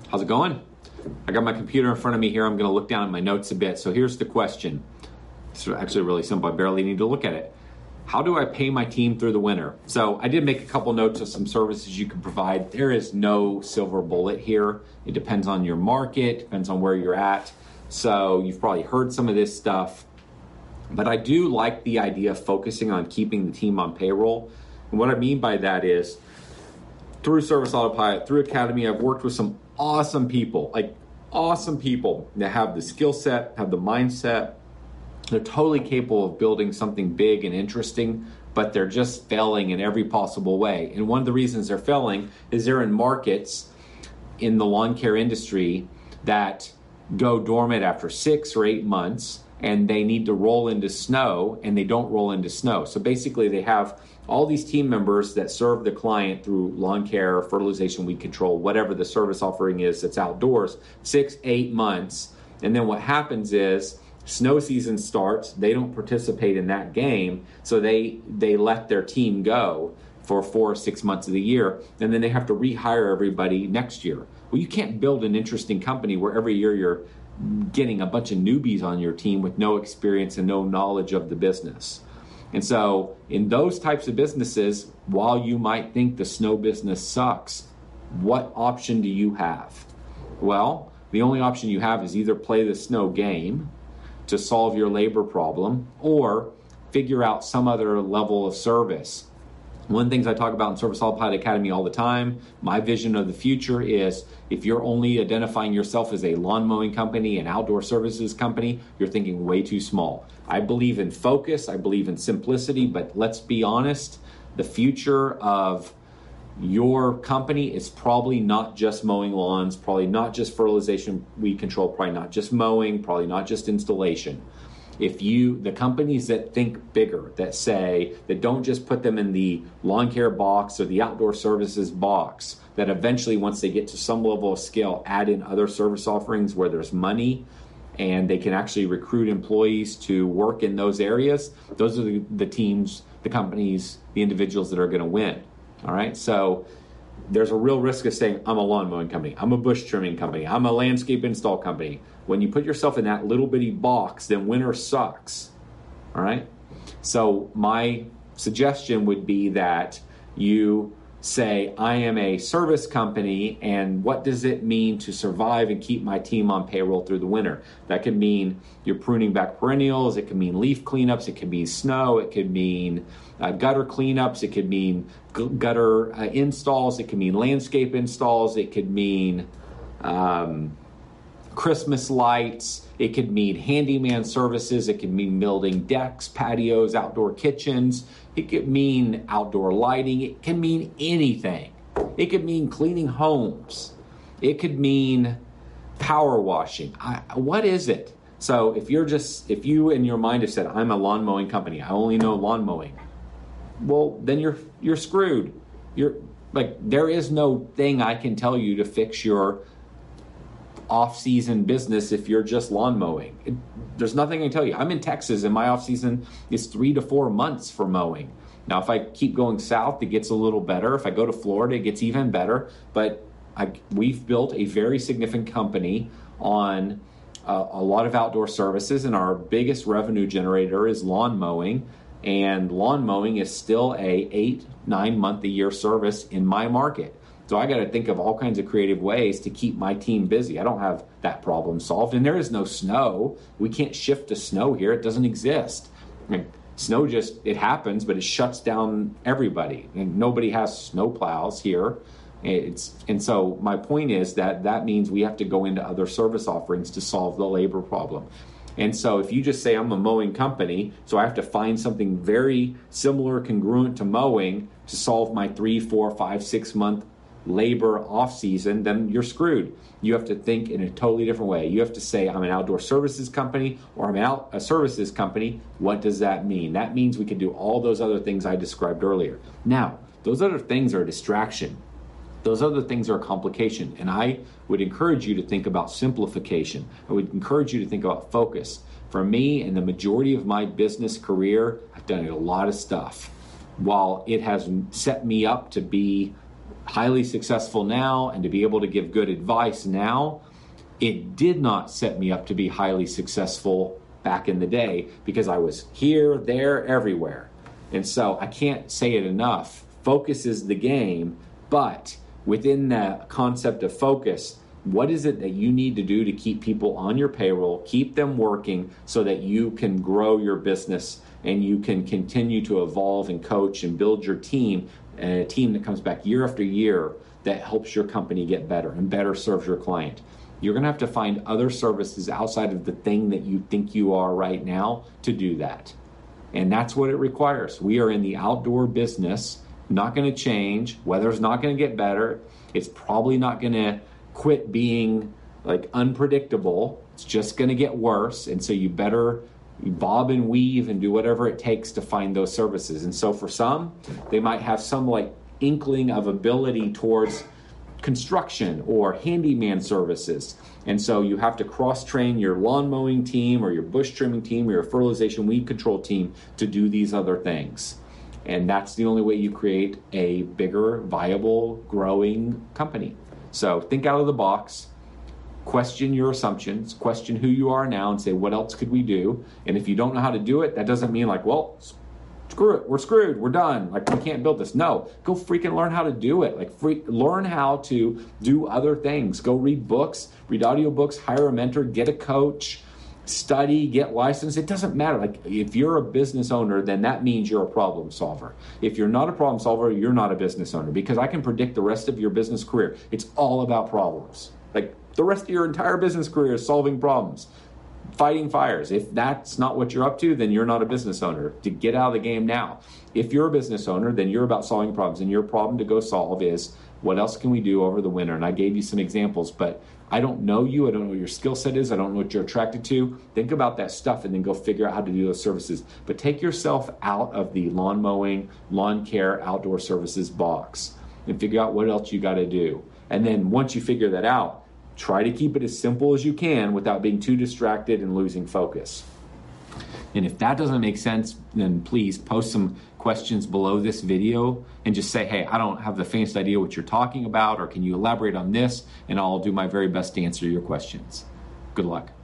How's it going? I got my computer in front of me here. I'm going to look down at my notes a bit. So here's the question. It's actually really simple. I barely need to look at it. How do I pay my team through the winter? So I did make a couple notes of some services you can provide. There is no silver bullet here. It depends on your market, depends on where you're at. So you've probably heard some of this stuff. But I do like the idea of focusing on keeping the team on payroll. And what I mean by that is, through Service Autopilot, through Academy, I've worked with some awesome people that have the skill set, have the mindset. They're totally capable of building something big and interesting, but they're just failing in every possible way. And one of the reasons they're failing is they're in markets in the lawn care industry that go dormant after 6 or 8 months, and they need to roll into snow, and they don't roll into snow. So basically they have all these team members that serve the client through lawn care, fertilization, weed control, whatever the service offering is that's outdoors, 6, 8 months. And then what happens is snow season starts, they don't participate in that game, so they let their team go for 4 or 6 months of the year, and then they have to rehire everybody next year. Well, you can't build an interesting company where every year you're getting a bunch of newbies on your team with no experience and no knowledge of the business. And so in those types of businesses, while you might think the snow business sucks, what option do you have? Well, the only option you have is either play the snow game to solve your labor problem or figure out some other level of service. One of the things I talk about in Service Autopilot Academy all the time, my vision of the future is if you're only identifying yourself as a lawn mowing company, an outdoor services company, you're thinking way too small. I believe in focus, I believe in simplicity, but let's be honest, the future of your company is probably not just mowing lawns, probably not just fertilization, weed control, probably not just mowing, probably not just installation. The companies that think bigger, that don't just put them in the lawn care box or the outdoor services box, that eventually once they get to some level of scale, add in other service offerings where there's money and they can actually recruit employees to work in those areas, those are the teams, the companies, the individuals that are going to win. All right, so there's a real risk of saying, I'm a lawn mowing company, I'm a bush trimming company, I'm a landscape install company. When you put yourself in that little bitty box, then winter sucks. All right, so my suggestion would be that you say, I am a service company, and what does it mean to survive and keep my team on payroll through the winter? That could mean you're pruning back perennials, it could mean leaf cleanups, it could mean snow, it could mean gutter cleanups, it could mean gutter installs, it could mean landscape installs, it could mean Christmas lights, it could mean handyman services, it could mean building decks, patios, outdoor kitchens, it could mean outdoor lighting, it can mean anything. It could mean cleaning homes, it could mean power washing. What is it? So if you in your mind have said, I'm a lawn mowing company, I only know lawn mowing, well, then you're screwed. There is no thing I can tell you to fix your off-season business if you're just lawn mowing. There's nothing I can tell you. I'm in Texas and my off-season is 3 to 4 months for mowing. Now, if I keep going south, it gets a little better. If I go to Florida, it gets even better. But we've built a very significant company on a lot of outdoor services, and our biggest revenue generator is lawn mowing. And lawn mowing is still a 8-9 month a year service in my market. So I got to think of all kinds of creative ways to keep my team busy. I don't have that problem solved. And there is no snow. We can't shift to snow here. It doesn't exist. Snow it happens, but it shuts down everybody. And nobody has snow plows here. And so my point is that means we have to go into other service offerings to solve the labor problem. And so if you just say I'm a mowing company, so I have to find something very similar, congruent to mowing to solve my 3, 4, 5, 6 month labor off season, then you're screwed. You have to think in a totally different way. You have to say, I'm an outdoor services company or I'm a services company. What does that mean? That means we can do all those other things I described earlier. Now, those other things are a distraction. Those other things are a complication. And I would encourage you to think about simplification. I would encourage you to think about focus. For me, in the majority of my business career, I've done a lot of stuff. While it has set me up to be highly successful now and to be able to give good advice now, it did not set me up to be highly successful back in the day because I was here, there, everywhere. And so I can't say it enough. Focus is the game, but within the concept of focus, what is it that you need to do to keep people on your payroll, keep them working so that you can grow your business and you can continue to evolve and coach and build your team, a team that comes back year after year that helps your company get better and better serves your client. You're going to have to find other services outside of the thing that you think you are right now to do that. And that's what it requires. We are in the outdoor business, not going to change. Weather's not going to get better. It's probably not going to quit being like unpredictable. It's just going to get worse. And so you better bob and weave and do whatever it takes to find those services. And so for some, they might have some like inkling of ability towards construction or handyman services. And so you have to cross-train your lawn mowing team or your bush trimming team or your fertilization weed control team to do these other things. And that's the only way you create a bigger, viable, growing company. So think out of the box, question your assumptions, question who you are now and say, what else could we do? And if you don't know how to do it, that doesn't mean like, well, screw it, we're screwed, we're done, like we can't build this. No, go freaking learn how to do it. Like learn how to do other things. Go read books, read audiobooks, hire a mentor, get a coach, study, get licensed. It doesn't matter. Like if you're a business owner, then that means you're a problem solver. If you're not a problem solver, you're not a business owner, because I can predict the rest of your business career. It's all about problems. Like the rest of your entire business career is solving problems, fighting fires. If that's not what you're up to, then you're not a business owner. To get out of the game now. If you're a business owner, then you're about solving problems, and your problem to go solve is, what else can we do over the winter? And I gave you some examples, but I don't know you. I don't know what your skill set is. I don't know what you're attracted to. Think about that stuff and then go figure out how to do those services. But take yourself out of the lawn mowing, lawn care, outdoor services box and figure out what else you got to do. And then once you figure that out, try to keep it as simple as you can without being too distracted and losing focus. And if that doesn't make sense, then please post some questions below this video and just say, hey, I don't have the faintest idea what you're talking about, or can you elaborate on this? And I'll do my very best to answer your questions. Good luck.